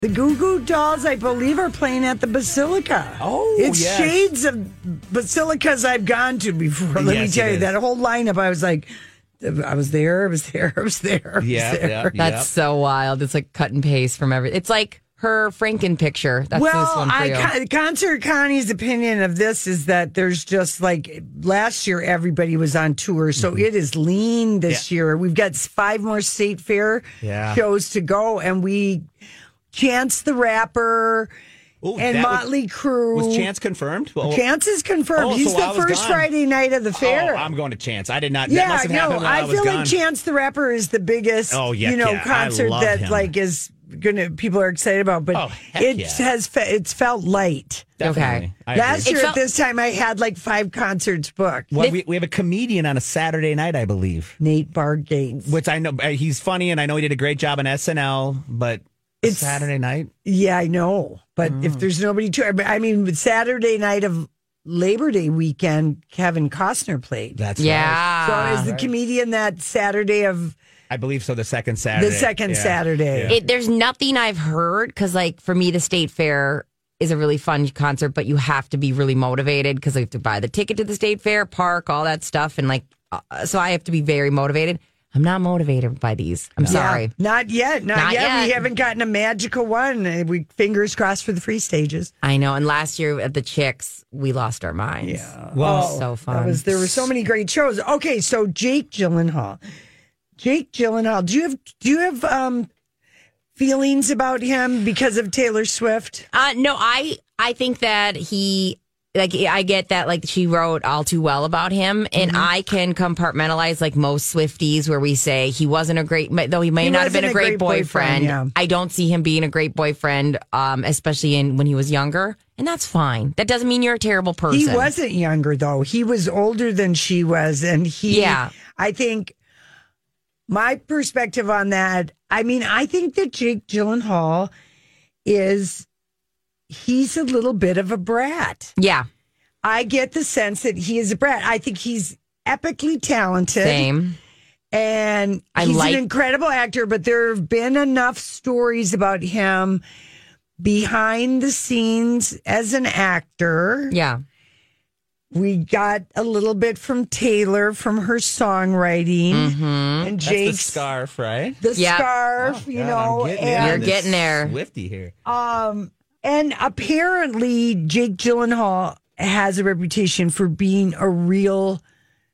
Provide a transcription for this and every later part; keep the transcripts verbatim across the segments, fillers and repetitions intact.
The Goo Goo Dolls, I believe, are playing at the Basilica. Oh, it's yes. shades of Basilicas I've gone to before. Let Yes, me tell it you, is. that whole lineup, I was like, I was there, I was there, I was there. I was Yeah, there. yeah, That's yeah. so wild. It's like cut and paste from every. It's like her Franken picture. That's this Well, one for I you. con- Concert Connie's opinion of this is that there's just like last year everybody was on tour, so it is lean this Yeah. year. We've got five more State Fair Yeah. shows to go, and we Chance the Rapper Ooh, and that was- Motley Crue. Was Chance confirmed? Well, Chance is confirmed. Oh, He's so the I was first gone. Friday night of the fair. Oh, I'm going to Chance. I did not. that yeah, must have no, happened when I, I was feel gone. like Chance the Rapper is the biggest, Oh, yeah, you know, yeah, I concert love that him. like is gonna people are excited about, but Oh, heck it yeah. has fe- it's felt light. Definitely. I Last agree. year It at felt- this time, I had like five concerts booked. Well, we, we have a comedian on a Saturday night, I believe. Nate Bargatze. Which I know uh, he's funny, and I know he did a great job on S N L. But It's- Saturday night. Yeah, I know, but Mm. if there's nobody to, I mean, Saturday night of Labor Day weekend, Kevin Costner played. That's right. yeah. So is the comedian that Saturday of I believe so. The second Saturday. the second Yeah. Saturday? Yeah. It, there's nothing I've heard because, like, for me, the State Fair is a really fun concert, but you have to be really motivated because you have to buy the ticket to the State Fair, park, all that stuff, and like, uh, so I have to be very motivated. I'm not motivated by these. I'm sorry. Yeah, not yet. Not, Not yet. yet. We haven't gotten a magical one. Uh, We fingers crossed for the free stages. I know. And last year at the Chicks, we lost our minds. Yeah. Well, so That fun. was there were so many great shows. Okay, so Jake Gyllenhaal. Jake Gyllenhaal. Do you have do you have um feelings about him because of Taylor Swift? Uh, no, I I think that he like I get that like she wrote all too well about him, and Mm-hmm. I can compartmentalize like most Swifties where we say he wasn't a great, though he may He not have been wasn't a a great, great boyfriend, boyfriend. yeah. I don't see him being a great boyfriend, um, especially in when he was younger, and that's fine. That doesn't mean you're a terrible person. He wasn't younger though. He was older than she was, and he. Yeah. I think my perspective on that. I mean, I think that Jake Gyllenhaal is he's a little bit of a brat. Yeah, I get the sense that he is a brat. I think he's epically talented. same. And I he's like- an incredible actor, but there have been enough stories about him behind the scenes as an actor. Yeah, We got a little bit from Taylor from her songwriting Mm-hmm. and That's Jake's the scarf, right? the Yep. scarf, Oh, you God, know, I'm getting and in You're this getting there. Swifty here. Um, and apparently, Jake Gyllenhaal has a reputation for being a real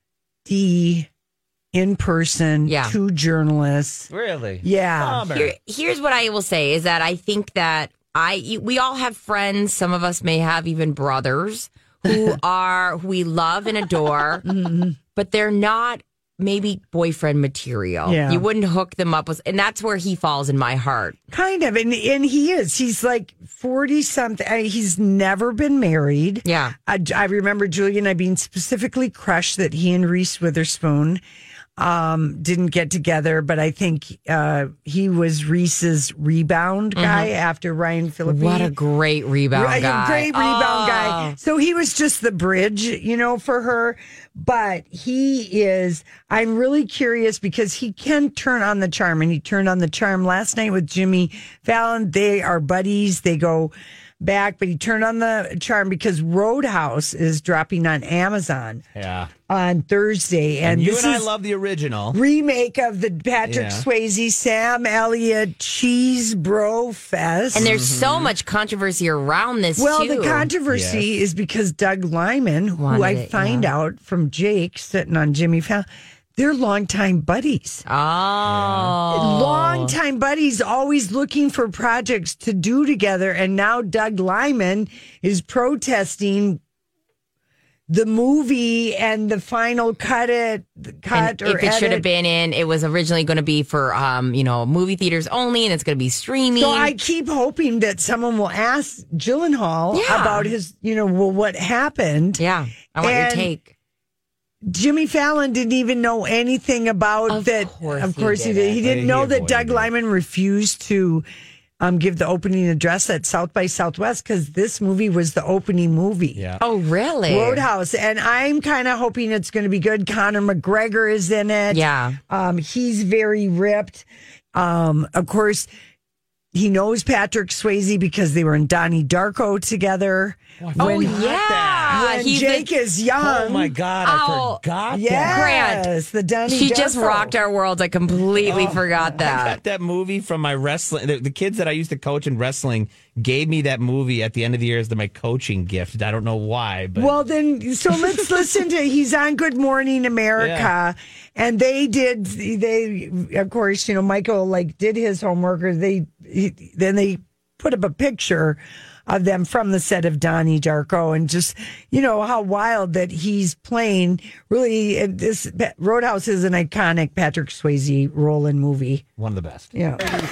D in person Yeah. to journalists. Really? Yeah. Bummer. Here, here's what I will say is that I think that I we all have friends. Some of us may have even brothers who are who we love and adore, but they're not maybe boyfriend material. Yeah. You wouldn't hook them up with, and that's where he falls in my heart. Kind of. And, and he is. He's like forty something. I mean, he's never been married. Yeah. I, I remember Julie and I being specifically crushed that he and Reese Witherspoon um, didn't get together, but I think uh, he was Reese's rebound guy after Ryan Phillippe. What a great rebound Right, guy! a great rebound Oh. guy. So he was just the bridge, you know, for her. But he is, I'm really curious because he can turn on the charm, and he turned on the charm last night with Jimmy Fallon. They are buddies. They go back, but he turned on the charm because Roadhouse is dropping on Amazon Yeah. on Thursday. And, And you this and I is love the original. remake of the Patrick Yeah. Swayze, Sam Elliott Cheese Bro Fest. And there's so much controversy around this. Well, too. the controversy is because Doug Lyman, who Wanted I it, find yeah. out from Jake sitting on Jimmy Fallon, they're longtime buddies. Oh, Longtime buddies, always looking for projects to do together. And now Doug Lyman is protesting the movie and the final cut it cut And or if it should have edit. been in, it was originally going to be for um, you know, movie theaters only, and it's going to be streaming. So I keep hoping that someone will ask Gyllenhaal Yeah. about his, you know, well, what happened. yeah, I want And- your take. Jimmy Fallon didn't even know anything about Of that. course of he course he did. didn't. He didn't He know that avoided Doug it. Lyman refused to um, give the opening address at South by Southwest because this movie was the opening movie. Yeah. Oh, really? Roadhouse. And I'm kind of hoping it's going to be good. Conor McGregor is in it. Yeah. Um, he's very ripped. Um, of course, he knows Patrick Swayze because they were in Donnie Darko together. Oh, Oh, forgot yeah. that. When he's Jake the- is young. Oh my God, I Oh, forgot Yes, Grant. the Donnie She just Darko. rocked our world. I completely forgot that. I that. got that movie from my wrestling. The, the kids that I used to coach in wrestling gave me that movie at the end of the year as the, my coaching gift. I don't know why, but Well, then, so let's listen to. He's on Good Morning America, Yeah. and they did. They, of course, you know, Michael like did his homework, or they he, then they put up a picture of them from the set of Donnie Darko, and just you know how wild that he's playing. Really, uh, this Roadhouse is an iconic Patrick Swayze role in movie. one of the best. Yeah.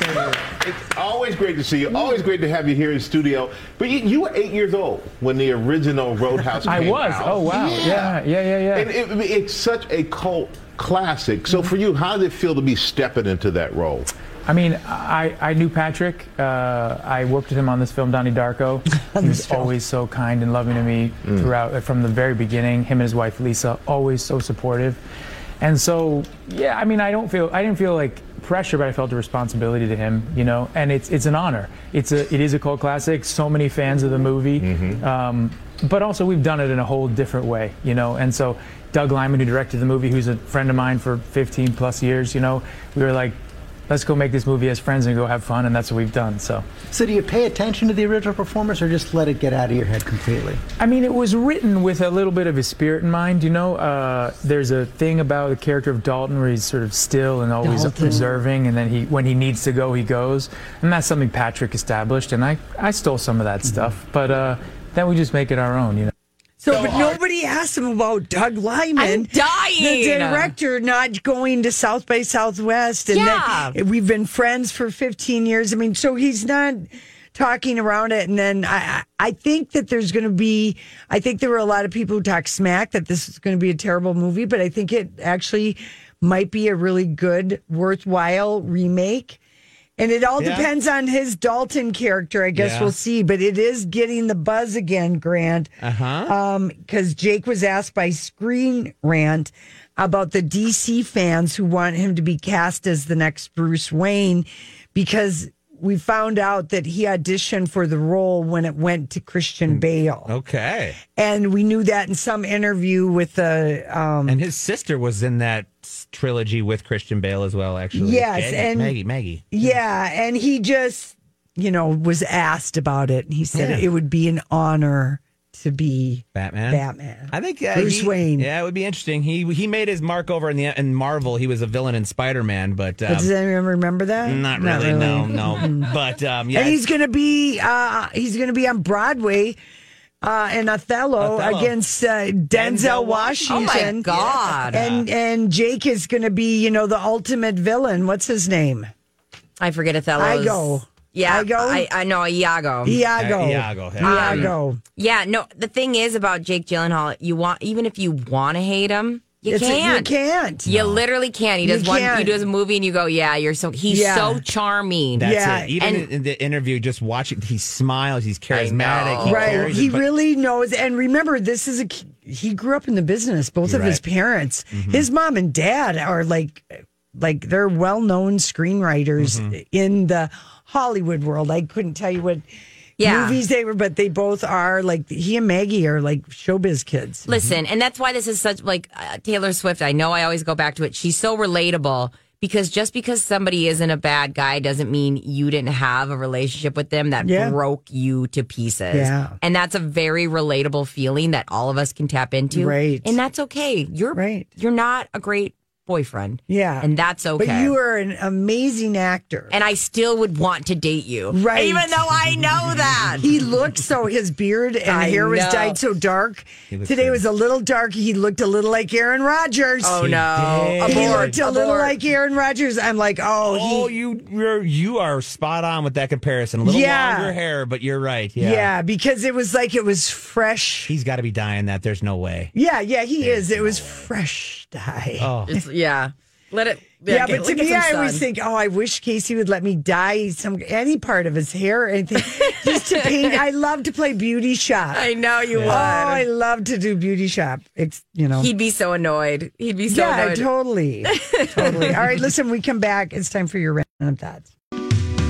It's always great to see you. Always great to have you here in studio. But you, you were eight years old when the original Roadhouse I came was. out. Oh, wow. Yeah, yeah, yeah, yeah. And it, it's such a cult classic. So for you, how did it feel to be stepping into that role? I mean, I, I knew Patrick. Uh, I worked with him on this film, Donnie Darko. He was always so kind and loving to me throughout, uh, from the very beginning. Him and his wife, Lisa, always so supportive. And so, yeah, I mean, I don't feel, I didn't feel like pressure, but I felt a responsibility to him, you know, and it's it's an honor. It's a, it is a cult classic. So many fans of the movie. Um, but also we've done it in a whole different way, you know, and so Doug Liman, who directed the movie, who's a friend of mine for fifteen plus years, you know, we were like, let's go make this movie as friends and go have fun, and that's what we've done. So, So do you pay attention to the original performance or just let it get out of your head completely? I mean, it was written with a little bit of his spirit in mind, you know. Uh, there's a thing about the character of Dalton where he's sort of still and always Dalton. observing, and then he, when he needs to go, he goes, and that's something Patrick established, and I, I stole some of that stuff, but uh, then we just make it our own, you know. So, but nobody asked him about Doug Lyman. I'm dying. The director not going to South by Southwest. And Yeah. that we've been friends for fifteen years. I mean, so he's not talking around it. And then I, I I think that there's going to be, I think there were a lot of people who talk smack that this is going to be a terrible movie, but I think it actually might be a really good, worthwhile remake. And it all Yeah. depends on his Dalton character. I guess Yeah. we'll see. But it is getting the buzz again, Grant. Uh-huh. Um, because Jake was asked by Screen Rant about the D C fans who want him to be cast as the next Bruce Wayne, because we found out that he auditioned for the role when it went to Christian Bale. Okay. And we knew that in some interview with the um And his sister was in that s- trilogy with Christian Bale as well, actually. Yes, Maggie, and- Maggie, Maggie. yeah, and he just, you know, was asked about it, and he said Yeah. it would be an honor to be Batman. Batman. I think uh, Bruce he- Wayne. Yeah, it would be interesting. He he made his mark over in the in Marvel. He was a villain in Spider Man, but um, Does anyone remember that? not really. No, no. But um, yeah, And he's going to be uh, he's going to be on Broadway uh, in Othello, Othello. against uh, Denzel, Denzel Washington. Oh my God. And and Jake is going to be, you know, the ultimate villain. What's his name? I forget Othello's. Iago. Yeah, Iago? I, I know Iago. Iago. Uh, Iago, yeah. Iago. Yeah, no. The thing is about Jake Gyllenhaal, you want even if you want to hate him, you It's- can't. You can't. You literally can't. He You does one. can't. He does a movie, and you go, "Yeah, you're so." He's Yeah. so charming. That's Yeah, it. Even and- in, in the interview, just watching, he smiles. He's charismatic. know. He Right. carries He it, but- really knows. And remember, this is a, he grew up in the business, both of You're his right. parents. His mom and dad are like, like they're well-known screenwriters in the Hollywood world. I couldn't tell you what Yeah. movies they were, but they both are like, he and Maggie are like showbiz kids. Listen, and that's why this is such like uh, Taylor Swift. I know I always go back to it. She's so relatable because just because somebody isn't a bad guy doesn't mean you didn't have a relationship with them that Yeah. broke you to pieces. Yeah. And that's a very relatable feeling that all of us can tap into. Right. And that's okay. You're Right. You're not a great boyfriend. Yeah. And that's okay. But you are an amazing actor. and I still would want to date you. Right. Even though I know that. He looked so, his beard and I hair was know. dyed so dark. looked Today good. was a little dark. He looked a little like Aaron Rodgers. Oh, no. did. He Abort. looked a little Abort. like Aaron Rodgers. I'm like, oh, Oh, he, you you're, you are spot on with that comparison. A little Yeah. longer hair, but you're right. yeah. Yeah, because it was like it was fresh. he's got to be dying that. There's no way. Yeah, yeah, he is. It was fresh dye. Oh, It's, yeah. Let it. yeah, get- but to get me, some I always sun. think, oh, I wish Casey would let me dye some any part of his hair or anything, just to paint. I love to play beauty shop. I know you Oh, would. I love to do beauty shop. It's you know. He'd be so annoyed. He'd be so yeah, annoyed. totally, totally. All right, listen. We come back. It's time for your random thoughts.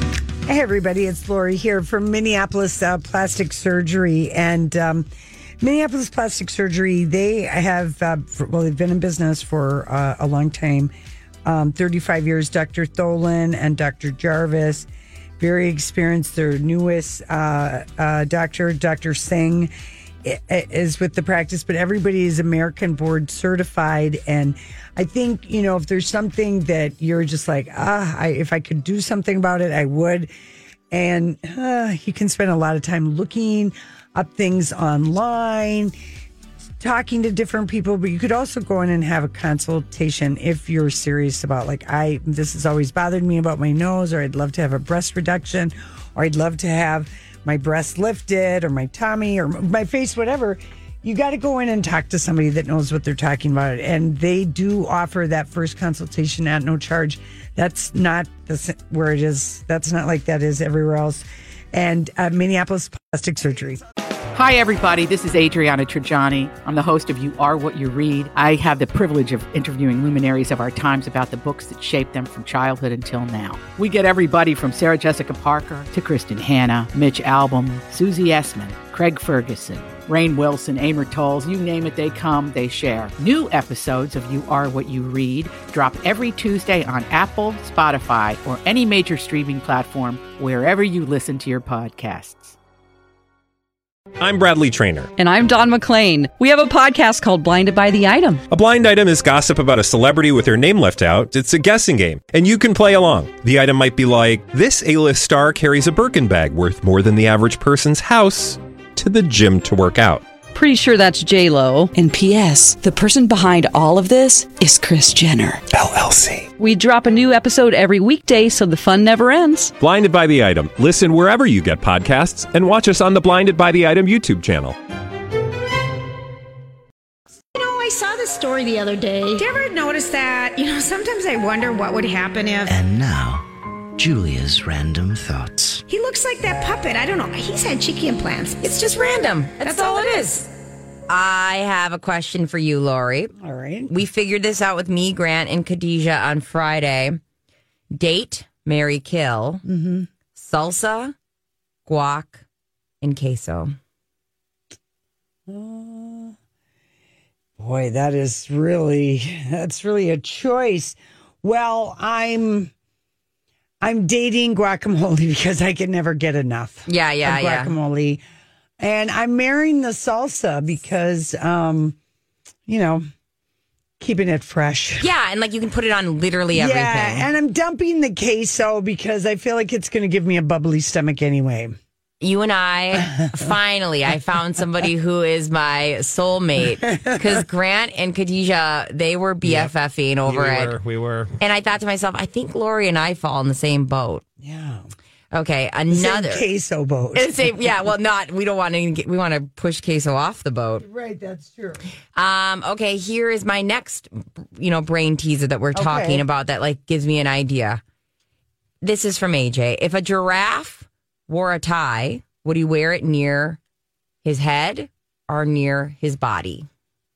Hey, everybody, it's Lori here from Minneapolis uh, Plastic Surgery. And um, Minneapolis Plastic Surgery, they have, uh, for, well, they've been in business for uh, a long time, um, thirty-five years. Doctor Tholen and Doctor Jarvis, very experienced. Their newest uh, uh, doctor, Doctor Singh, is with the practice, but everybody is American board certified. And I think, you know, if there's something that you're just like, ah, I, if I could do something about it, I would. And uh, you can spend a lot of time looking up things online, talking to different people, but you could also go in and have a consultation if you're serious about, like, I, this has always bothered me about my nose, or I'd love to have a breast reduction, or I'd love to have my breast lifted, or my tummy, or my face, whatever. You got to go in and talk to somebody that knows what they're talking about. And they do offer that first consultation at no charge. That's not the, where it is. That's not like that is everywhere else. And uh, Minneapolis Plastic Surgery. Hi, everybody. This is Adriana Trajani. I'm the host of You Are What You Read. I have the privilege of interviewing luminaries of our times about the books that shaped them from childhood until now. We get everybody from Sarah Jessica Parker to Kristen Hanna, Mitch Albom, Susie Essman, Craig Ferguson, Rainn Wilson, Amor Tolls, you name it, they come, they share. New episodes of You Are What You Read drop every Tuesday on Apple, Spotify, or any major streaming platform wherever you listen to your podcasts. I'm Bradley Trainer. And I'm Don McClain. We have a podcast called Blinded by the Item. A blind item is gossip about a celebrity with their name left out. It's a guessing game, and you can play along. The item might be like, this A-list star carries a Birkin bag worth more than the average person's house to the gym to work out. Pretty sure that's J-Lo. And P S the person behind all of this is Kris Jenner, L L C. We drop a new episode every weekday so the fun never ends. Blinded by the Item. Listen wherever you get podcasts and watch us on the Blinded by the Item YouTube channel. You know, I saw this story the other day. Did you ever notice that? You know, sometimes I wonder what would happen if... And now, Julia's random thoughts. He looks like that puppet. I don't know. He's had cheeky implants. It's just random. That's, That's all it is. I have a question for you, Lori. All right. We figured this out with me, Grant, and Khadijah on Friday. Date, marry, kill. Mm-hmm. Salsa, guac, and queso. Uh, boy, that is really, that's really a choice. Well, I'm... I'm dating guacamole because I can never get enough. Yeah, yeah, of guacamole. Yeah. And I'm marrying the salsa because, um, you know, keeping it fresh. Yeah, and like you can put it on literally everything. Yeah, and I'm dumping the queso because I feel like it's going to give me a bubbly stomach anyway. You and I, finally, I found somebody who is my soulmate. Because Grant and Khadijah, they were BFFing yep. over we it. Were, we were. And I thought to myself, I think Lori and I fall in the same boat. Yeah. Okay, another. The same queso boat. Same, yeah, well, not, we don't want to, get, we want to push queso off the boat. Right, that's true. Um, okay, here is my next, you know, brain teaser that we're okay. talking about that, like, gives me an idea. This is from A J. If a giraffe wore a tie, would he wear it near his head or near his body?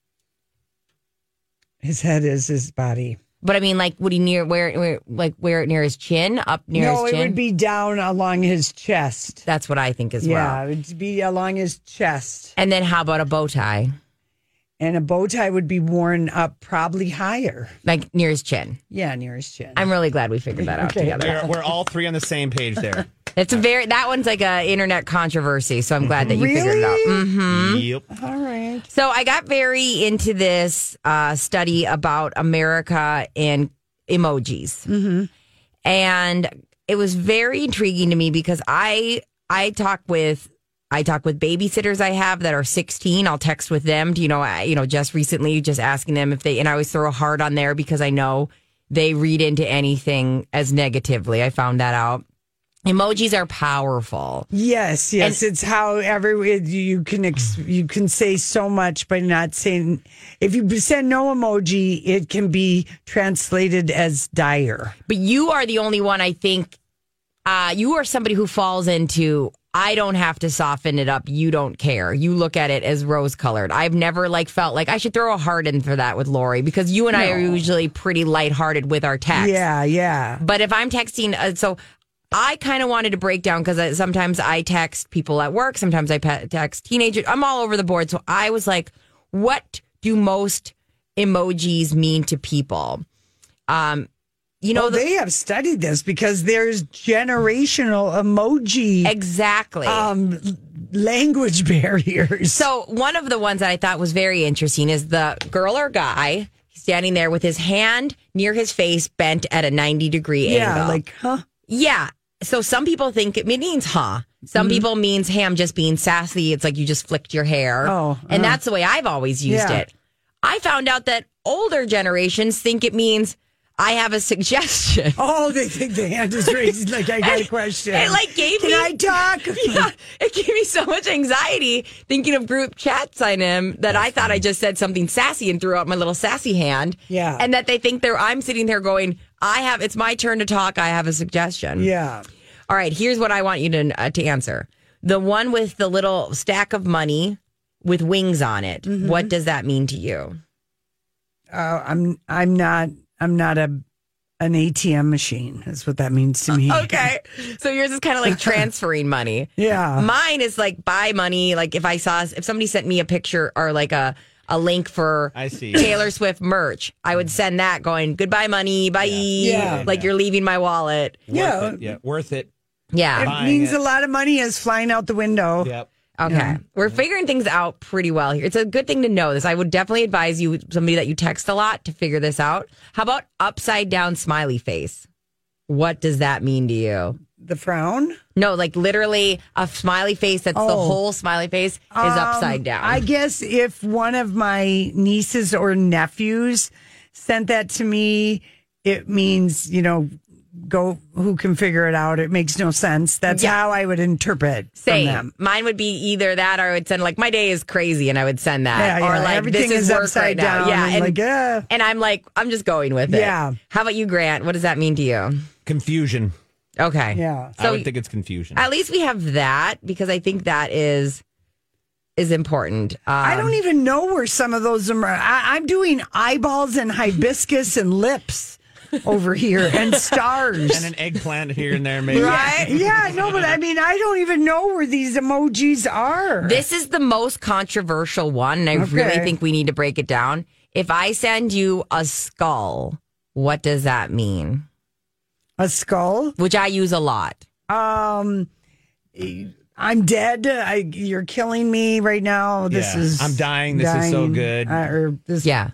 His head is his body. But I mean, like, would he near wear, wear like wear it near his chin, up near no, his chin? No, it would be down along his chest. That's what I think as yeah, well. Yeah, it would be along his chest. And then how about a bow tie? And a bow tie would be worn up probably higher. Like near his chin. Yeah, near his chin. I'm really glad we figured that out okay. together. We're, we're all three on the same page there. It's a very that one's like a internet controversy, so I'm glad that you really? figured it out. Mm-hmm. Yep. All right. So I got very into this uh, study about America and emojis, mm-hmm. and it was very intriguing to me because I I talk with I talk with babysitters I have that are sixteen. I'll text with them. You know, I, you know, just recently, just asking them if they, and I always throw a heart on there because I know they read into anything as negatively. I found that out. Emojis are powerful. Yes, yes. And, it's how every you can ex, you can say so much by not saying. If you send no emoji, it can be translated as dire. But you are the only one, I think. Uh, you are somebody who falls into, I don't have to soften it up. You don't care. You look at it as rose colored. I've never like felt like I should throw a heart in for that with Lori because you and no. I are usually pretty lighthearted with our text. Yeah, yeah. But if I'm texting, uh, so I kind of wanted to break down because sometimes I text people at work, sometimes I pe- text teenagers. I'm all over the board. So I was like, what do most emojis mean to people? Um, you know, well, the, they have studied this because there's generational emoji. Exactly. Um, language barriers. So one of the ones that I thought was very interesting is the girl or guy standing there with his hand near his face bent at a ninety degree yeah, angle. like, huh? Yeah. So some people think it means huh. Some Mm-hmm. people means, hey, I'm just being sassy. It's like you just flicked your hair. Oh, and uh. that's the way I've always used Yeah. it. I found out that older generations think it means I have a suggestion. Oh, they think the hand is raised like I got And a question. It like gave Can me I talk? Yeah, it gave me so much anxiety thinking of group chats on him that I thought I just said something sassy and threw out my little sassy hand. Yeah. And that they think they're I'm sitting there going, I have it's my turn to talk. I have a suggestion. Yeah. All right, here's what I want you to uh, to answer. The one with the little stack of money with wings on it. Mm-hmm. What does that mean to you? Uh, I'm I'm not I'm not a an A T M machine. That's what that means to me. Okay. So yours is kind of like transferring money. Yeah. Mine is like buy money. Like if I saw, if somebody sent me a picture or like a, a link for I see. Taylor Swift merch, I would send that going, goodbye money, bye. Yeah. Like Yeah. you're leaving my wallet. Yeah. Worth it. Yeah. Worth it. Yeah. It Buying means it. a lot of money is flying out the window. Yep. Okay. Yeah. We're figuring things out pretty well here. It's a good thing to know this. I would definitely advise you, somebody that you text a lot, to figure this out. How about upside down smiley face? What does that mean to you? The frown? No, like literally a smiley face that's the Oh. whole smiley face is upside down. I guess if one of my nieces or nephews sent that to me, it means, you know, go, who can figure it out? It makes no sense. That's Yeah. how I would interpret Same. from them. Mine would be either that or I would send like my day is crazy and I would send that. Yeah, or yeah. like Everything this is, is work upside right now. down Yeah. and And, like, uh. and I'm like, I'm just going with it. Yeah. How about you, Grant? What does that mean to you? Confusion. Okay. Yeah. I So would think it's confusion. at least we have that because I think that is is important. Um, I don't even know where some of those are. I, I'm doing eyeballs and hibiscus and lips over here and stars. and an eggplant here and there, maybe. Right? Yeah, no, but I mean, I don't even know where these emojis are. This is the most controversial one, and I Okay. really think we need to break it down. If I send you a skull, what does that mean? A skull? Which I use a lot. Um, I'm dead. I, you're killing me right now. This Yeah. is. I'm dying. This is so good. Uh, or this, Yeah.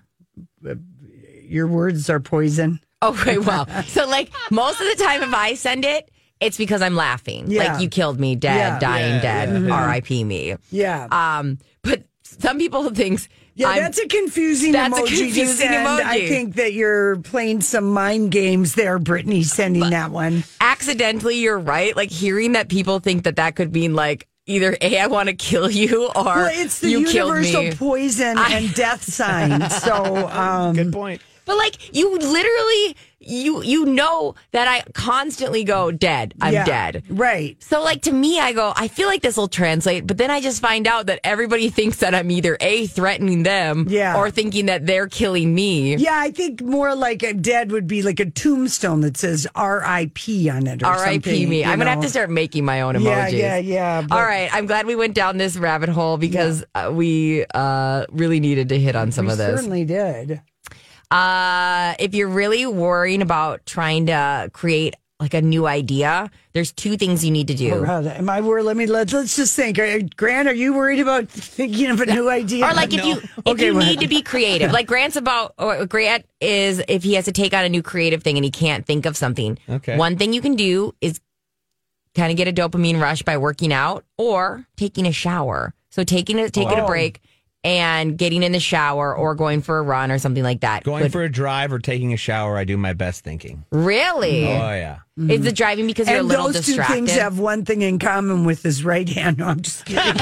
your words are poison. Okay, well, so like most of the time, if I send it, it's because I'm laughing. Yeah. Like you killed me, dead, Yeah. dying, Yeah, dead, yeah. R I P me. Yeah. Um, but some people think Yeah, I'm- that's a confusing that's a emoji to confusing send. I emoji. think that you're playing some mind games there, Brittany, sending that one. accidentally. You're right. Like hearing that people think that that could mean like either A, I want to kill you, or Well, it's the you killed universal me. poison I- and death sign. So, um, Good point. But like you literally, you you know that I constantly go dead. I'm yeah, dead. Right. So like to me, I go, I feel like this will translate, but then I just find out that everybody thinks that I'm either A, threatening them, Yeah. or thinking that they're killing me. Yeah, I think more like a dead would be like a tombstone that says R I P on it or R I P something, me. you I'm going to have know. to start making my own emojis. Yeah, yeah, yeah. but- All right. I'm glad we went down this rabbit hole because uh, we uh, really needed to hit on some we of this. certainly did. Uh, if you're really worrying about trying to create like a new idea, there's two things you need to do. Oh, God, am I worried? Let me let, let's just think. Are- Grant, are you worried about thinking of a new idea? Or like if you if Okay, you well- need to be creative, like Grant's about. Or Grant is if he has to take on a new creative thing and he can't think of something. Okay. One thing you can do is kind of get a dopamine rush by working out or taking a shower. So taking a taking Oh. a break and getting in the shower or going for a run or something like that. Going Good. for a drive or taking a shower, I do my best thinking. Really? Oh, yeah. Is the driving because you're and a little those distracted? two things have one thing in common with his right hand. No, I'm just kidding. oh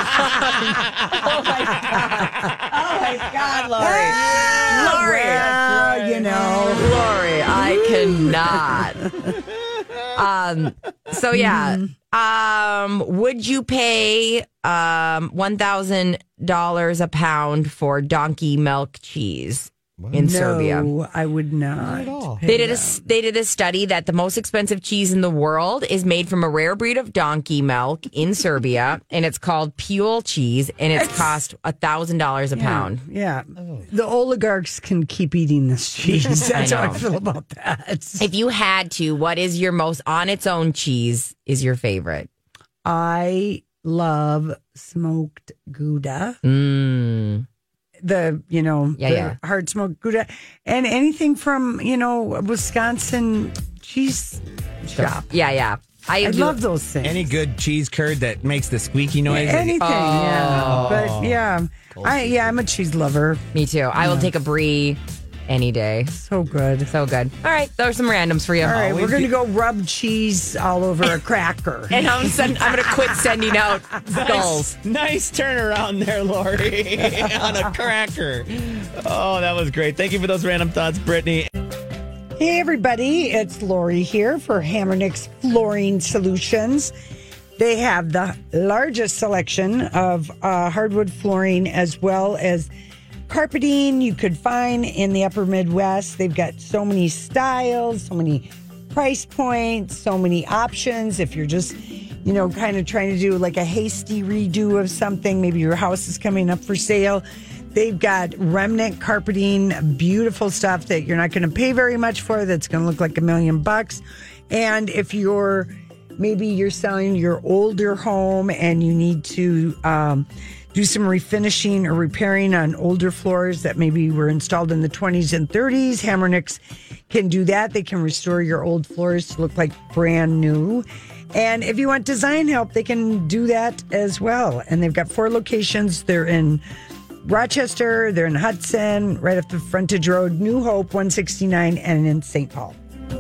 my god! Oh my god, Lori! Lori, well, you know. Lori, I cannot. Um. So yeah. Um. Would you pay um one thousand dollars a pound for donkey milk cheese? in no, Serbia. I would not. Not at all. They did a they did a study that the most expensive cheese in the world is made from a rare breed of donkey milk in Serbia, and it's called Pule cheese, and it's, it's cost a thousand dollars a yeah, pound. Yeah, oh. The oligarchs can keep eating this cheese. That's how I feel about that. If you had to, what is your most on its own cheese? Is your favorite? I love smoked Gouda. Mm. The, you know, yeah, the yeah. hard smoked Gouda. And anything from, you know, Wisconsin cheese shop. Yeah, yeah. I, I love those things. Any good cheese curd that makes the squeaky noise. Anything, oh. yeah. But yeah, Cold I yeah, I'm a cheese lover. Me too. I yeah. will take a brie any day. So good. So good. All right, those are some randoms for you. All right, Always we're going to go rub cheese all over a cracker. And I'm, send, I'm going to quit sending out skulls. Nice, nice turnaround there, Lori, on a cracker. Oh, that was great. Thank you for those random thoughts, Brittany. Hey, everybody. It's Lori here for Hamernick's Flooring Solutions. They have the largest selection of uh, hardwood flooring as well as carpeting you could find in the upper Midwest. They've got so many styles, so many price points, so many options. If you're just, you know, kind of trying to do like a hasty redo of something, maybe your house is coming up for sale. They've got remnant carpeting, beautiful stuff that you're not going to pay very much for, that's going to look like a million bucks. And if you're, maybe you're selling your older home and you need to um, do some refinishing or repairing on older floors that maybe were installed in the twenties and thirties. Hamernick's can do that. They can restore your old floors to look like brand new. And if you want design help, they can do that as well. And they've got four locations. They're in Rochester, they're in Hudson, right off the frontage road, New Hope, one sixty-nine, and in Saint Paul.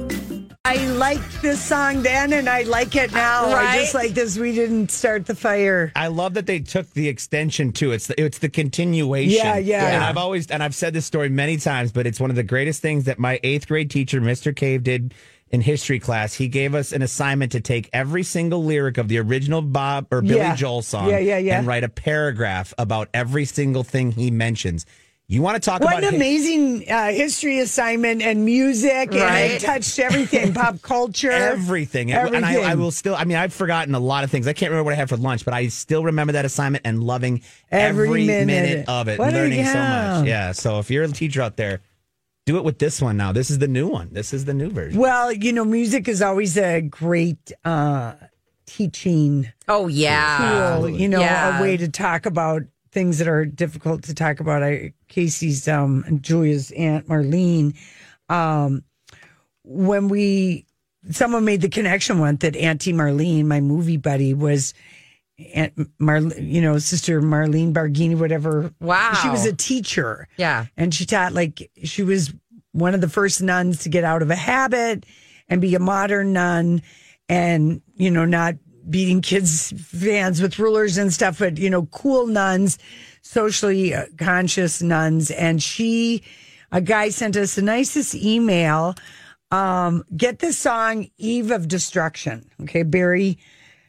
I liked this song then, and I like it now. Right? I just like this. We didn't start the fire. I love that they took the extension too. It's the, it's the continuation. Yeah, yeah. And I've always, and I've said this story many times, but it's one of the greatest things that my eighth grade teacher, Mister Cave, did in history class. He gave us an assignment to take every single lyric of the original Bob or Billy yeah. Joel song yeah, yeah, yeah. and write a paragraph about every single thing he mentions. You want to talk what about... What an amazing uh, history assignment and music, right? And it touched everything, pop culture. Everything. everything. And I, I will still, I mean, I've forgotten a lot of things. I can't remember what I had for lunch, but I still remember that assignment and loving every, every minute. minute of it, what and learning yeah. so much. Yeah, so if you're a teacher out there, do it with this one now. This is the new one. This is the new version. Well, you know, music is always a great uh, teaching Oh, yeah. tool, you know, yeah. a way to talk about things that are difficult to talk about. I, Casey's, um, and Julia's aunt Marlene, um, when we, someone made the connection once that Auntie Marlene, my movie buddy, was Aunt Mar, you know, Sister Marlene Barghini, whatever. Wow. She was a teacher. Yeah. And she taught, like, she was one of the first nuns to get out of a habit and be a modern nun and, you know, not beating kids' fans with rulers and stuff, but, you know, cool nuns, socially conscious nuns. And she, a guy sent us the nicest email. Um, get the song Eve of Destruction. Okay, Barry,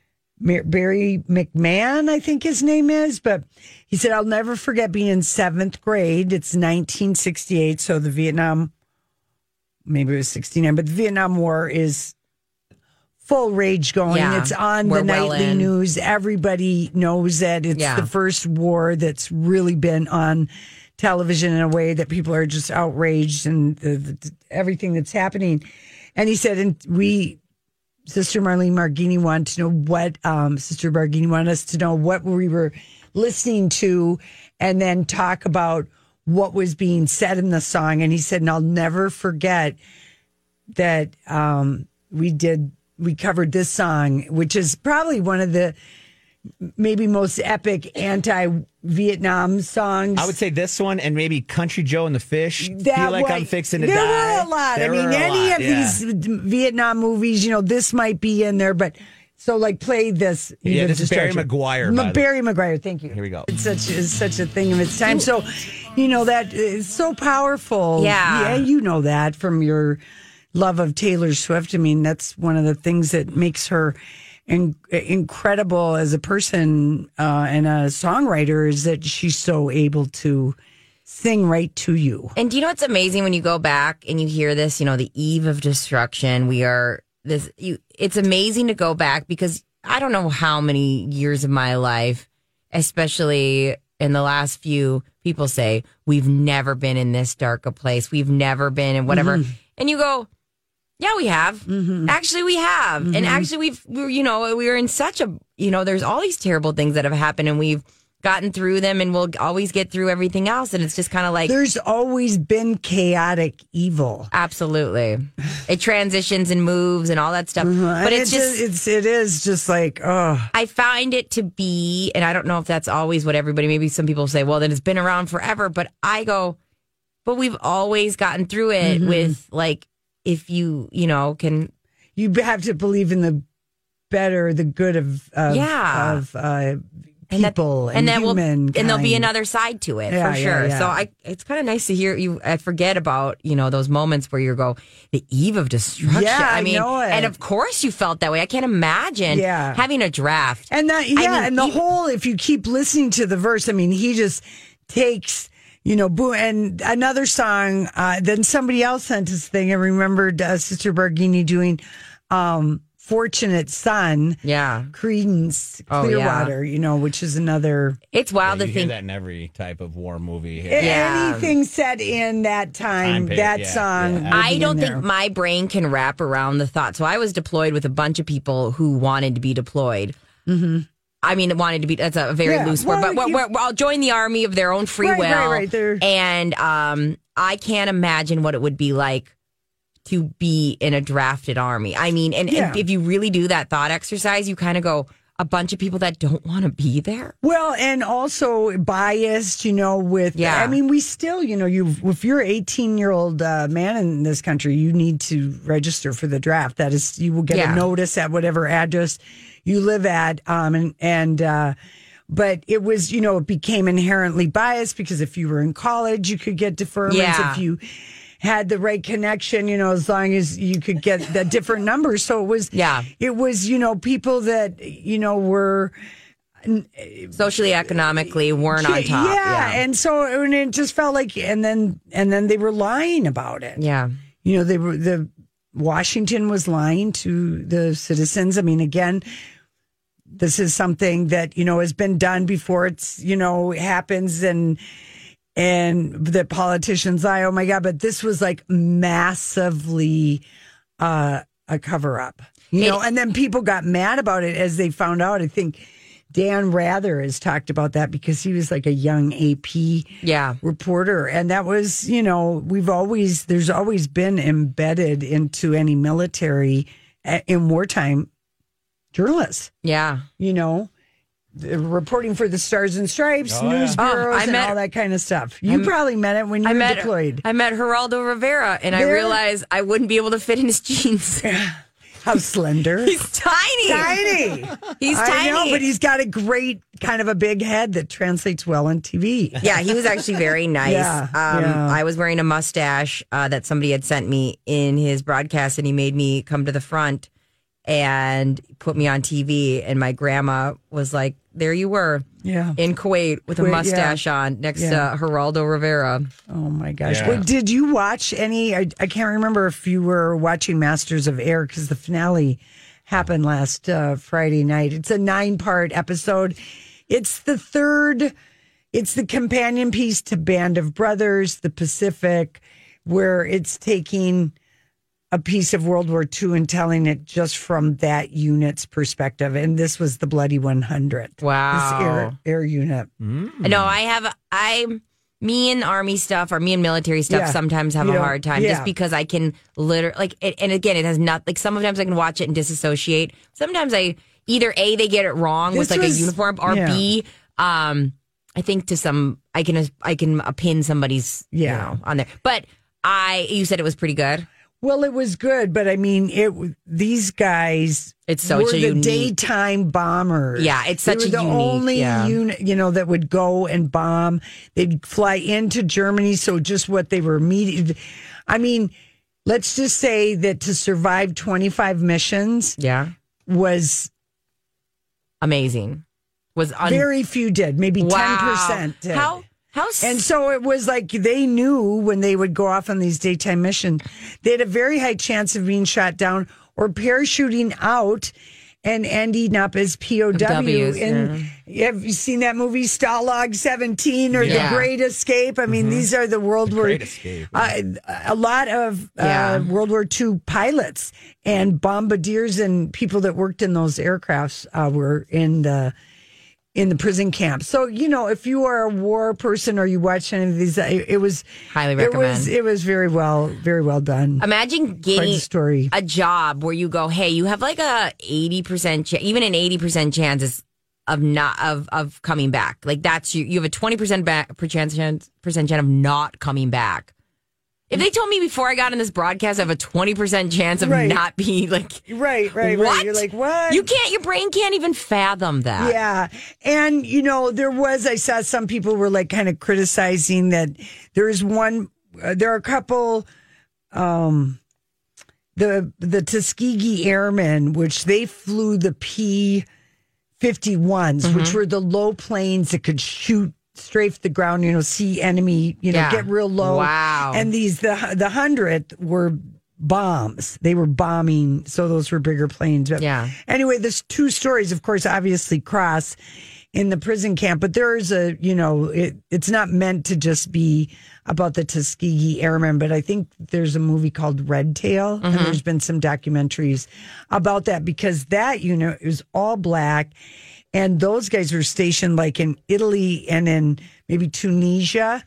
Barry McMahon, I think his name is. But he said, I'll never forget being in seventh grade. It's nineteen sixty-eight. So the Vietnam, maybe it was sixty-nine, but the Vietnam War is full rage going. Yeah, it's on we're the well nightly in. news. Everybody knows that it's Yeah. the first war that's really been on television in a way that people are just outraged and the, the, everything that's happening. And he said, and we, Sister Marlene Barghini wanted to know what, um, Sister Barghini wanted us to know what we were listening to and then talk about what was being said in the song. And he said, and I'll never forget that um, we did we covered this song, which is probably one of the maybe most epic anti-Vietnam songs. I would say this one and maybe Country Joe and the Fish. That Feel like was, I'm fixing to there die. There were a lot. There I mean, any lot, of yeah. these Vietnam movies, you know, this might be in there, but so like play this. Yeah, this is Barry McGuire. Ma- Barry McGuire, thank you. Here we go. It's such it's such a thing of its time. So, you know, that is so powerful. Yeah. Yeah, you know that from your love of Taylor Swift. I mean, that's one of the things that makes her in- incredible as a person uh, and a songwriter is that she's so able to sing right to you. And do you know what's amazing when you go back and you hear this, you know, the eve of destruction, we are this, you, it's amazing to go back because I don't know how many years of my life, especially in the last few, people say, we've never been in this dark a place. We've never been in whatever. Mm-hmm. And you go, yeah, we have. Mm-hmm. Actually, we have. Mm-hmm. And actually, we've, we're, you know, we were in such a, you know, there's all these terrible things that have happened and we've gotten through them and we'll always get through everything else. And it's just kind of like. There's always been chaotic evil. Absolutely. It transitions and moves and all that stuff. Mm-hmm. But it's, it's just. It's, it is just like, oh. I find it to be, and I don't know if that's always what everybody, maybe some people say, well, then it's been around forever. But I go, but we've always gotten through it mm-hmm. with like, if you, you know, can. You have to believe in the better, the good of, of yeah. of uh, and people that, and, and human will, kind. And there'll be another side to it yeah, for sure. Yeah, yeah. So I, it's kind of nice to hear you. I forget about, you know, those moments where you go, the eve of destruction. Yeah, I, I mean, know it. And of course you felt that way. I can't imagine yeah. having a draft. And that, yeah, I mean, and the even, whole, if you keep listening to the verse, I mean, he just takes, you know, boo. And another song, uh, then somebody else sent us thing. I remembered uh, Sister Barghini doing, um, Fortunate Son, yeah, Creedence oh, Clearwater, yeah. you know, which is another. It's wild yeah, to you think hear that in every type of war movie. Yeah. Anything set in that time, time that yeah, song. Yeah. I don't think my brain can wrap around the thought. So I was deployed with a bunch of people who wanted to be deployed. Mm-hmm. I mean, wanted to be. That's a very yeah. loose well, word, but you, we're, we're, I'll join the army of their own free right, will. Right, right, and um, I can't imagine what it would be like to be in a drafted army. I mean, and, yeah. and if you really do that thought exercise, you kind of go, a bunch of people that don't want to be there. Well, and also biased, you know, with, yeah. I mean, we still, you know, you if you're an eighteen-year-old uh, man in this country, you need to register for the draft. That is, you will get yeah. a notice at whatever address you live at. Um, and, and, uh, but it was, you know, it became inherently biased because if you were in college, you could get deferments. Yeah. If you had the right connection, you know, as long as you could get the different numbers. So it was, yeah, it was, you know, people that, you know, were socially, economically weren't on top. Yeah. yeah. And so and it just felt like, and then, and then they were lying about it. Yeah. You know, they were, the Washington was lying to the citizens. I mean, again, this is something that, you know, has been done before it's, you know, happens and, And the politicians lie, oh my God, but this was like massively uh, a cover up, you it, know, and then people got mad about it as they found out. I think Dan Rather has talked about that because he was like a young A P yeah. reporter. And that was, you know, we've always, there's always been embedded into any military in wartime journalists. Yeah. You know. Reporting for the Stars and Stripes, oh, news yeah. bureaus, oh, and met, all that kind of stuff. You I'm, probably met it when you I were met, deployed. I met Geraldo Rivera, and there? I realized I wouldn't be able to fit in his jeans. How slender. He's tiny. Tiny. He's I tiny. know, but he's got a great kind of a big head that translates well on T V. Yeah, he was actually very nice. Yeah, um, yeah. I was wearing a mustache uh, that somebody had sent me in his broadcast, and he made me come to the front and put me on T V. And my grandma was like, there you were. Yeah. In Kuwait with Kuwait, a mustache yeah. on next yeah. to Geraldo Rivera. Oh, my gosh. Yeah. Well, did you watch any? I, I can't remember if you were watching Masters of Air because the finale happened last uh, Friday night. It's a nine-part episode. It's the third, it's the companion piece to Band of Brothers, The Pacific, where it's taking a piece of World War Two and telling it just from that unit's perspective. And this was the Bloody one hundred. Wow. This air, air unit. Mm. No, I have, I, me and Army stuff or me and military stuff Yeah. sometimes have You a know, hard time yeah. just because I can literally, like, it, and again, it has not, like, sometimes I can watch it and disassociate. Sometimes I, either A, they get it wrong This with like was- a uniform, or yeah. B, um, I think to some, I can, I can uh, pin somebody's, Yeah. you know, on there. But I, you said it was pretty good. Well, it was good, but I mean, it. These guys, It's such were a the unique- daytime bombers. Yeah, it's such they were a the unique- only yeah. unit, you know, that would go and bomb. They'd fly into Germany, so just what they were meeting. I mean, let's just say that to survive twenty-five missions, Yeah. was Amazing. Was un- very few did, maybe ten Wow. percent did. How How and so it was like they knew when they would go off on these daytime missions, they had a very high chance of being shot down or parachuting out and ending up as P O W. And yeah. Have you seen that movie Stalag seventeen or yeah. The Great Escape? I mean, mm-hmm. these are the World the War Great Escape. Uh, a lot of yeah. uh, World War Two pilots and bombardiers and people that worked in those aircrafts uh, were in the in the prison camp. So, you know, if you are a war person or you watch any of these, it, it was highly it recommend. was it was very well, very well done. Imagine getting a, story. a job where you go, hey, you have like a eighty percent, ch- even an eighty percent chances of not of of coming back. Like that's you. You have a twenty percent back percent chance percent chance of not coming back. If they told me before I got in this broadcast, I have a twenty percent chance of right. not being like, right, right, what? right. You're like, what? You can't, your brain can't even fathom that. Yeah. And, you know, there was, I saw some people were like kind of criticizing that there is one, uh, there are a couple, um, the, the Tuskegee Airmen, which they flew the P fifty-ones, mm-hmm. which were the low planes that could shoot strafe the ground, you know, see enemy, you know, yeah. get real low. Wow. And these, the the hundredth were bombs. They were bombing, so those were bigger planes. But yeah. Anyway, there's two stories, of course, obviously cross in the prison camp, but there's a, you know, it, it's not meant to just be about the Tuskegee Airmen, but I think there's a movie called Red Tail, mm-hmm. and there's been some documentaries about that because that, you know, is all black. And those guys were stationed like in Italy and in maybe Tunisia.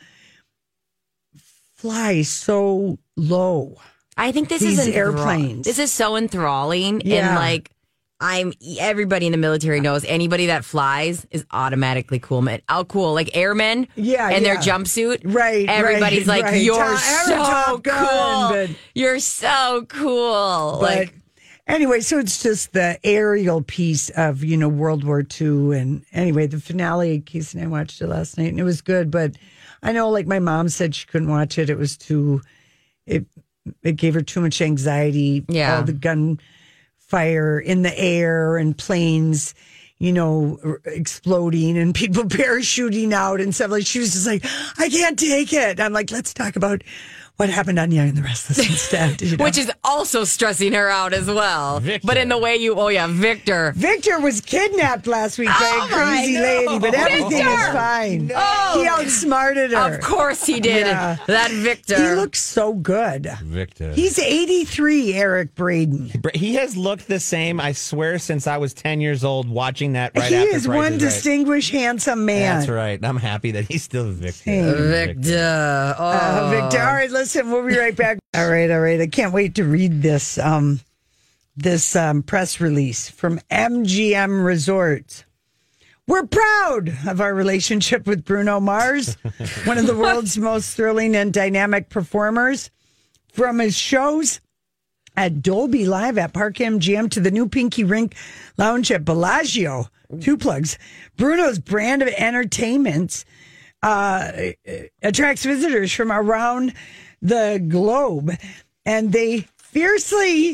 Fly so low. I think this These is enthrall- airplanes. This is so enthralling. Yeah. And like, I'm everybody in the military knows anybody that flies is automatically cool, man. Oh, cool, like airmen, yeah, and yeah. their jumpsuit, right? Everybody's right, like, right. "You're Top, so top gun, cool. but, You're so cool." But, like. Anyway, so it's just the aerial piece of, you know, World War Two. And anyway, the finale, Casey and I watched it last night, and it was good. But I know, like, my mom said she couldn't watch it. It was too, it it gave her too much anxiety. Yeah. All the gunfire in the air and planes, you know, exploding and people parachuting out and stuff. Like, she was just like, I can't take it. I'm like, let's talk about what happened on Young and the Restless instead. You know? Which is also stressing her out as well. Victor. But in the way you, oh yeah, Victor. Victor was kidnapped last week oh by a crazy lady, but everything Victor! is fine. No. He outsmarted her. Of course he did. Yeah. That Victor. He looks so good. Victor. He's eighty-three, Eric Braden. He has looked the same, I swear, since I was ten years old watching that right he after is Price one is Right. distinguished, handsome man. That's right. I'm happy that he's still Victor. Hey. Victor. Oh. Uh, Victor. All right, listen, we'll be right back. All right, all right. I can't wait to read this um, this um, press release from M G M Resorts. We're proud of our relationship with Bruno Mars, one of the world's most thrilling and dynamic performers. From his shows at Dolby Live at Park M G M to the new Pinky Rink Lounge at Bellagio, two plugs, Bruno's brand of entertainments uh, attracts visitors from around the globe, and they fiercely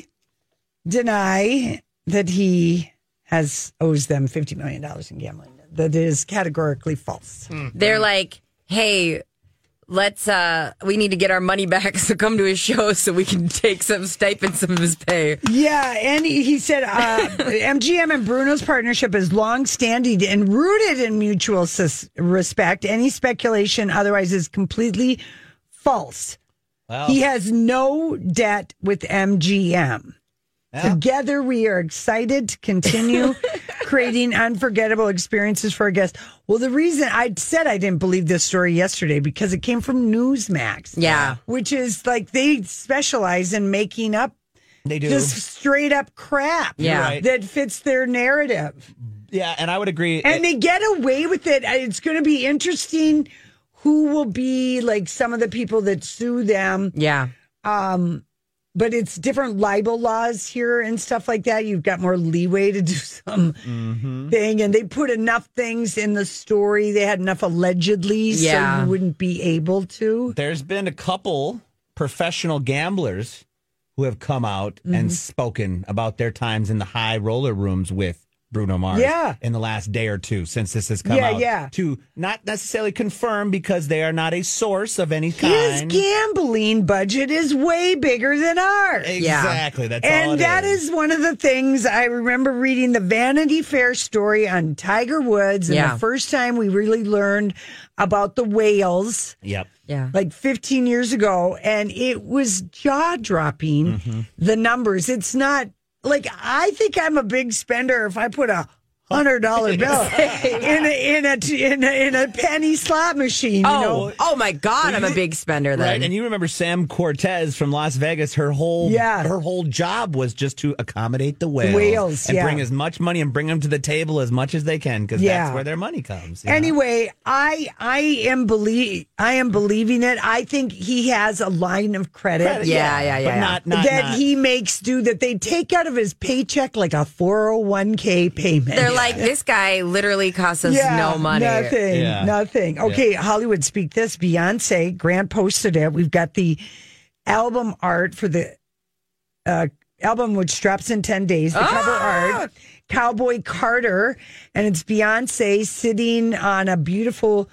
deny that he has owes them fifty million dollars in gambling. That is categorically false. They're like, hey, let's, uh, we need to get our money back, so come to his show so we can take some stipends of his pay. Yeah, and he, he said uh, M G M and Bruno's partnership is long-standing and rooted in mutual sus- respect. Any speculation otherwise is completely false. Well, he has no debt with M G M. Yeah. Together, we are excited to continue creating unforgettable experiences for our guests. Well, the reason I said I didn't believe this story yesterday because it came from Newsmax. Yeah. Which is like they specialize in making up They do. just straight up crap Yeah. Right. that fits their narrative. Yeah, and I would agree. And they get away with it. It's going to be interesting who will be like some of the people that sue them. Yeah. Um, but it's different libel laws here and stuff like that. You've got more leeway to do some Mm-hmm. thing. And they put enough things in the story. They had enough allegedly Yeah. so you wouldn't be able to. There's been a couple professional gamblers who have come out Mm-hmm. and spoken about their times in the high roller rooms with Bruno Mars Yeah. in the last day or two since this has come Yeah, out. yeah. To not necessarily confirm because they are not a source of any His kind. gambling budget is way bigger than ours. Exactly. That's all And it that is. is one of the things I remember reading the Vanity Fair story on Tiger Woods. And Yeah. the first time we really learned about the whales. Yep. Yeah. Like fifteen years ago. And it was jaw dropping, Mm-hmm. the numbers. It's not like I think I'm a big spender if I put a hundred dollar bill in a in a in a in a penny slot machine. You Oh, know? oh my God! I'm a big spender. Then Right, and you remember Sam Cortez from Las Vegas? Her whole Yeah. her whole job was just to accommodate the whales, whales, and yeah. bring as much money and bring them to the table as much as they can because Yeah. that's where their money comes. you know? Anyway, I I am believe I am believing it. I think he has a line of credit. Credit, Yeah, yeah, yeah, but yeah. not not that not- he makes do that they take out of his paycheck like a four oh one k payment. they're like, this guy literally costs us no money. Nothing. Yeah. Nothing. Okay, Hollywood Speak This. Beyonce, Grant posted it. We've got the album art for the uh, album, which drops in ten days. The cover Ah! art, Cowboy Carter, and it's Beyonce sitting on a beautiful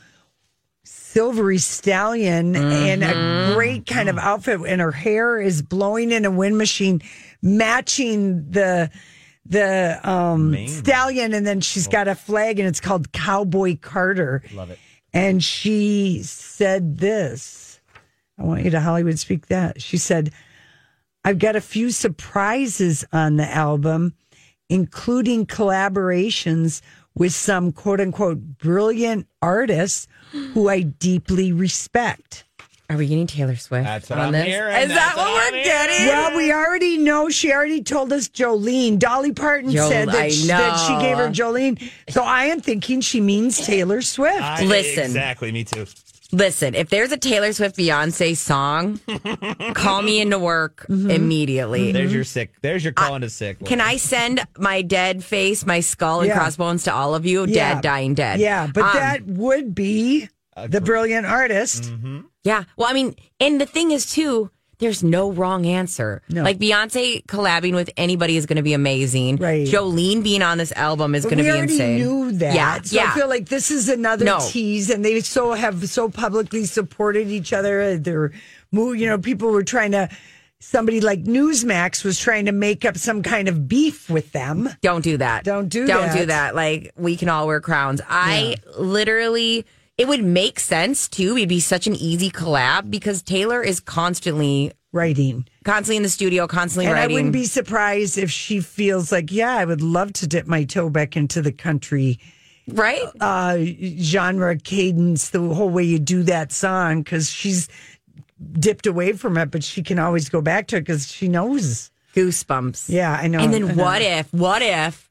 silvery stallion in a great kind of outfit, and her hair is blowing in a wind machine, matching the the um, stallion, and then she's got a flag, and it's called Cowboy Carter. Love it. And she said this. I want you to Hollywood Speak that. She said, I've got a few surprises on the album, including collaborations with some quote unquote brilliant artists who I deeply respect. Are we getting Taylor Swift That's what on I'm this? hearing. Is That's that what what we're I'm getting? Well, we already know. She already told us Jolene. Dolly Parton Jo- said that I she, that she know. gave her Jolene. So I am thinking she means Taylor Swift. I- Listen. exactly. Me too. Listen, if there's a Taylor Swift Beyonce song, call me into work immediately. There's your sick. There's your calling to sick. Can I send my dead face, my skull and Yeah. crossbones to all of you? Yeah. Dead, dying, dead. Yeah, but Um, that would be the brilliant artist. Yeah. Well, I mean, and the thing is, too, there's no wrong answer. No. Like Beyonce collabing with anybody is going to be amazing. Right. Jolene being on this album is But going to we be already insane. knew that. Yeah. So yeah. I feel like this is another No. tease, and they so have so publicly supported each other. They're, mo- you know, people were trying to. Somebody like Newsmax was trying to make up some kind of beef with them. Don't do that. Don't do Don't that. do that. Like, we can all wear crowns. I literally, it would make sense, too. It'd be such an easy collab because Taylor is constantly Writing. constantly in the studio, constantly And writing. I wouldn't be surprised if she feels like, yeah, I would love to dip my toe back into the country right? uh, genre cadence, the whole way you do that song, because she's dipped away from it, but she can always go back to it because she knows. Goosebumps. Yeah, I know. And I then know. what if, what if,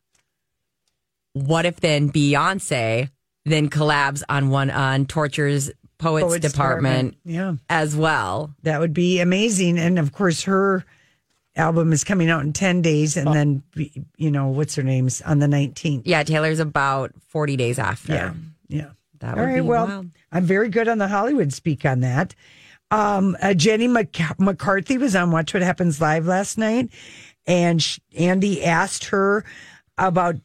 what if then Beyonce then collabs on one on Torture's Poets, Poets Department, Yeah. as well? That would be amazing. And of course, her album is coming out in ten days. And then, you know, what's her name's on the nineteenth. Yeah, Taylor's about forty days after. Yeah. Yeah. That All would right. be Well, wild. I'm very good on the Hollywood Speak on that. Um, uh, Jenny Mc- McCarthy was on Watch What Happens Live last night. And sh- Andy asked her about,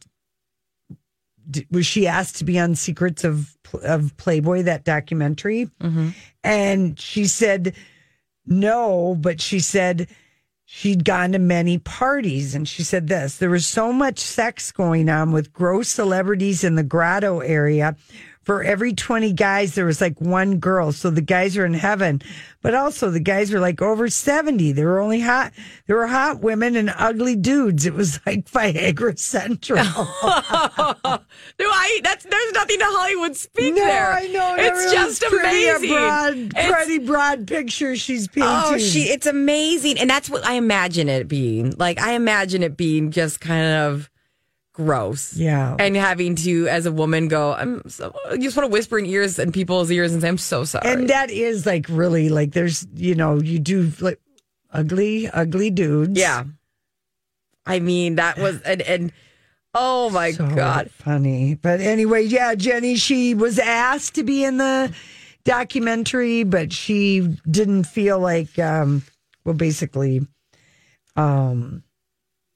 d- was she asked to be on Secrets of of Playboy, that documentary? Mm-hmm. And she said no, but she said she'd gone to many parties. And she said this, there was so much sex going on with gross celebrities in the Grotto area. For every twenty guys, there was like one girl. So the guys are in heaven. But also the guys were like over seventy. They were only hot. There were hot women and ugly dudes. It was like Viagra Central. No, I, that's, there's nothing to Hollywood Speak No, there. I know. It's really just pretty, a amazing. Broad, It's- pretty broad picture she's painting. Oh, she, it's amazing. And that's what I imagine it being. Like, I imagine it being just kind of gross. Yeah. And having to, as a woman, go, I'm so, I just want to whisper in ears and people's ears and say, I'm so sorry. And that is like really like there's, you know, you do like ugly, ugly dudes. yeah. I mean, that was, and, and oh my So God. funny. But anyway, yeah, Jenny, she was asked to be in the documentary, but she didn't feel like, um, well, basically, um,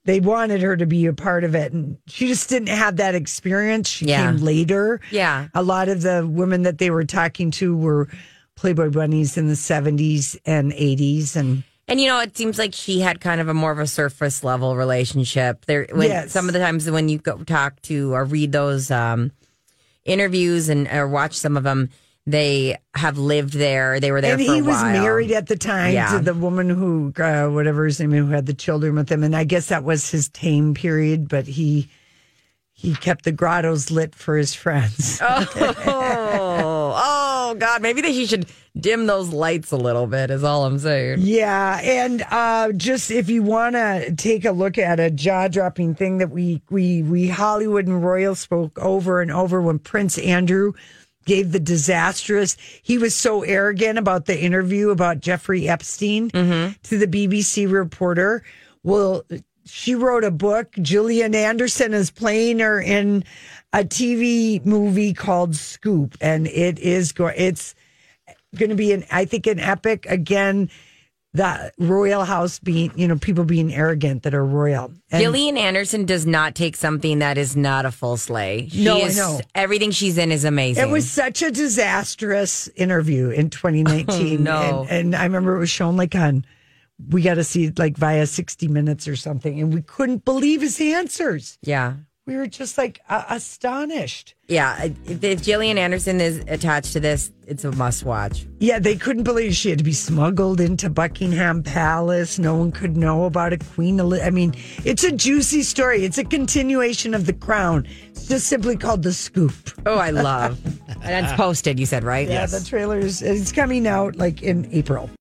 they wanted her to be a part of it, and she just didn't have that experience. She Yeah. came later. Yeah. A lot of the women that they were talking to were Playboy bunnies in the seventies and eighties, and And you know, it seems like she had kind of a more of a surface level relationship. There, when Yes. some of the times when you go talk to or read those um, interviews and or watch some of them, they have lived there. They were there and for a he was while. married at the time Yeah. to the woman who, uh, whatever his name, who had the children with him, and I guess that was his tame period. But he he kept the grottos lit for his friends. Oh, oh God! Maybe that he should dim those lights a little bit. Is all I'm saying. Yeah, and uh, just if you want to take a look at a jaw-dropping thing that we we we Hollywood and Royal spoke over and over when Prince Andrew gave the disastrous. He was so arrogant about the interview about Jeffrey Epstein to the B B C reporter. Well, she wrote a book. Gillian Anderson is playing her in a T V movie called Scoop, and it is going. It's going to be an, I think, an epic. Again, the royal house being, you know, people being arrogant that are royal. And Gillian Anderson does not take something that is not a full sleigh. She No, I is, know. Everything she's in is amazing. It was such a disastrous interview in twenty nineteen. Oh, no. and, and I remember it was shown like on, we got to see it like via sixty minutes or something, and we couldn't believe his answers. Yeah. We were just like uh, astonished. Yeah. If, if Gillian Anderson is attached to this, it's a must watch. Yeah, they couldn't believe she had to be smuggled into Buckingham Palace. No one could know about it. Queen Elizabeth. I mean, it's a juicy story. It's a continuation of The Crown. It's just simply called The Scoop. Oh, I love. And it's posted, you said, right? Yeah, the trailer is it's coming out like in April.